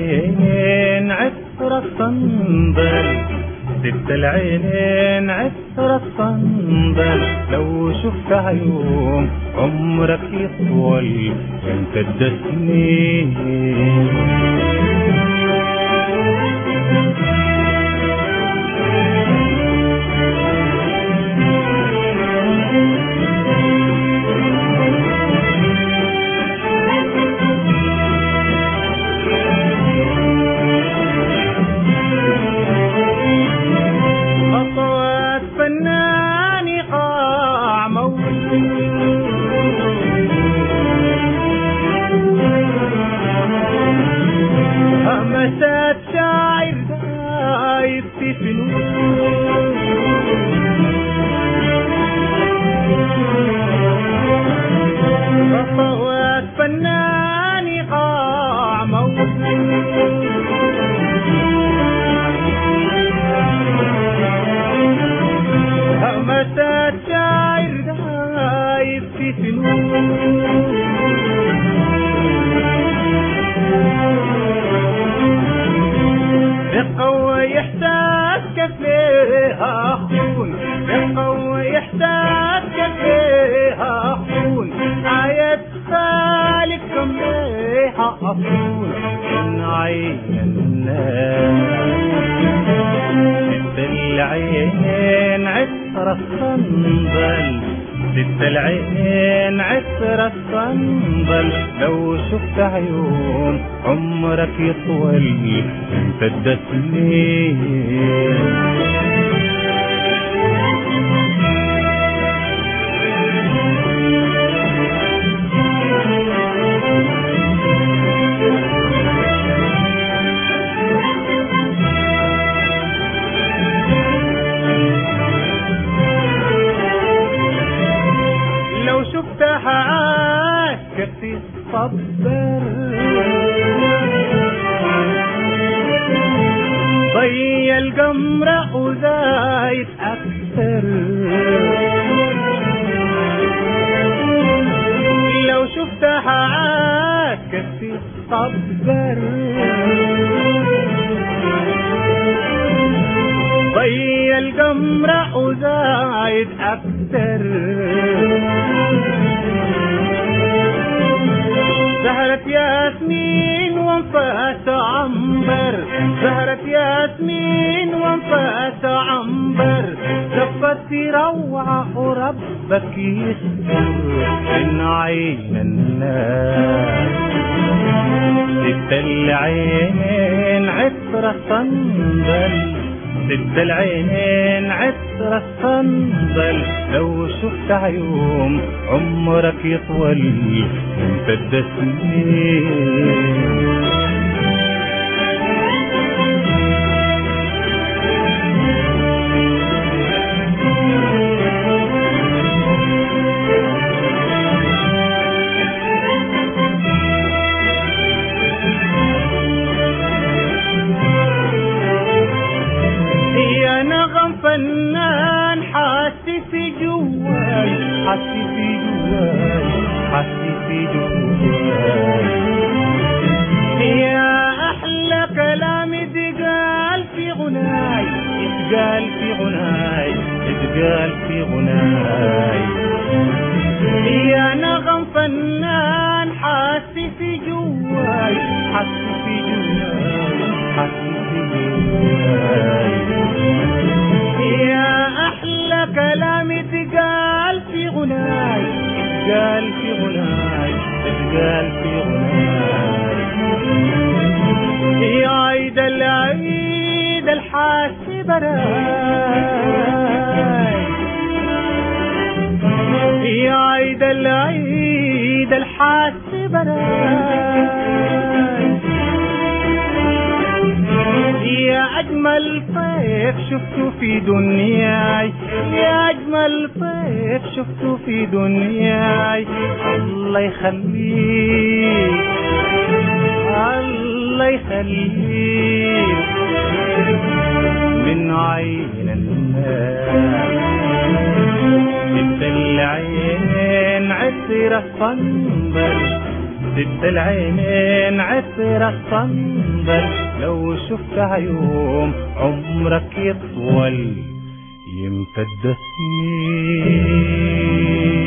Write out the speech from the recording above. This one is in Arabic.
العينين عطر الصندل، ست العينين عطر الصندل، لو شفتها يوم عمرك يطول يمتد سنين. همسات شاعر دايب في فنون، خطوات فنان إيقاع موزون، همسات شاعر دايب في فنون، دقة يحتاج كفيها أخون، دقة يحتاج كفيها أخون، آية خالق كميها أخون من عين الناس. ست العينين عطر الصندل، ست العينين عطر الصندل، لو شفت عيون عمرك يطول يمتد سنين. لو شفتها عاسكة تتصبر، ضي القمر وزايد أكثر، لو شفتها عاسكة تتصبر، ضي القمر وزايد أكثر، زهرة ياسمين وانفاس عنبر، زهرة ياسمين وانفاس عنبر، زفت روعة وربك يستر من عين الناس. ست العينين عطر الصندل، ست العينين عطر الصندل، لو شفت عيون عمرك يطول يمتد سنين. يا نغم فنان حاسي في جواي، حاسي في جواي، حاسي في جواي، يا أحلى كلام اتقال في غناي، اتقال في غناي، اتقال في غناي، يا نغم فنان حاسي في جواي، حاسي في جواي، حاسي في جواي، يا أحلى كلام اتقال في غناي، اتقال في غناي، اتقال في غناي، يا عيد العيد الحاسي براي، يا عيد العيد الحاسي براي، يا أجمل طيف شفته في دنياي، يا أجمل طيف شفته في دنياي، الله يخليك، الله يخليك من عين الناس. ست العينين عطر الصندل، ست العينين عطرك صندل، لو شفتها يوم عمرك يطول يمتد سنين.